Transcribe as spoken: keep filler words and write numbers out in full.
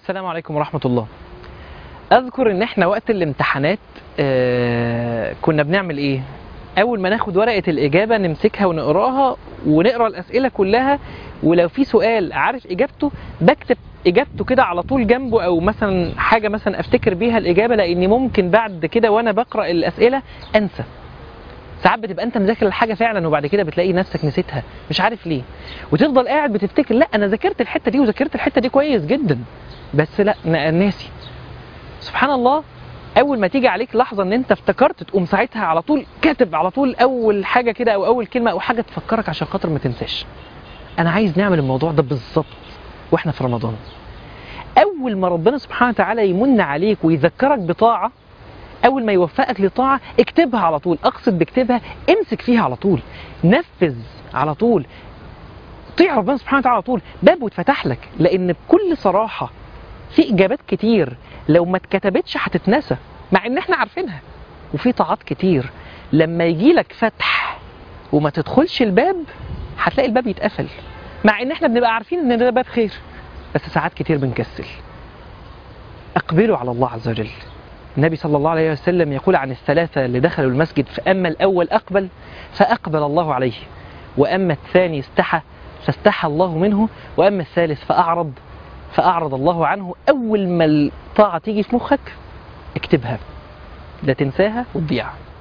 السلام عليكم ورحمة الله. أذكر إن إحنا وقت الامتحانات آه كنا بنعمل إيه؟ أول ما ناخد ورقة الإجابة نمسكها ونقراها ونقرأ الأسئلة كلها، ولو في سؤال عارف إجابته بكتب إجابته كده على طول جنبه، أو مثلا حاجة مثلا أفتكر بيها الإجابة، لأني ممكن بعد كده وأنا بقرأ الأسئلة أنسى. ساعات بتبقى أنت مذاكر الحاجة فعلا وبعد كده بتلاقي نفسك نسيتها مش عارف ليه، وتفضل قاعد بتفتكر لا أنا ذاكرت الحتة دي وذاكرت الحتة دي كويس جدا، بس لا ناسي. سبحان الله، اول ما تيجي عليك لحظه ان انت افتكرت تقوم ساعتها على طول كاتب على طول اول حاجه كده او اول كلمه او حاجه تفكرك عشان خاطر ما تنساش. انا عايز نعمل الموضوع ده بالظبط واحنا في رمضان. اول ما ربنا سبحانه وتعالى يمن عليك ويذكرك بطاعه، اول ما يوفقك لطاعه اكتبها على طول. اقصد بكتبها امسك فيها على طول، نفذ على طول، طيع ربنا سبحانه وتعالى على طول. باب واتفتح لك، لان بكل صراحه في اجابات كتير لو ما اتكتبتش هتتنسى مع ان احنا عارفينها، وفي طاعات كتير لما يجي لك فتح وما تدخلش الباب هتلاقي الباب يتقفل، مع ان احنا بنبقى عارفين ان ده باب خير، بس ساعات كتير بنكسل. اقبلوا على الله عز وجل. النبي صلى الله عليه وسلم يقول عن الثلاثة اللي دخلوا المسجد: فأما الأول أقبل فأقبل الله عليه، وأما الثاني استحى فاستحى الله منه، وأما الثالث فأعرض فأعرض الله عنه. أول ما الطاعة تيجي في مخك اكتبها، لا تنساها وتضيع.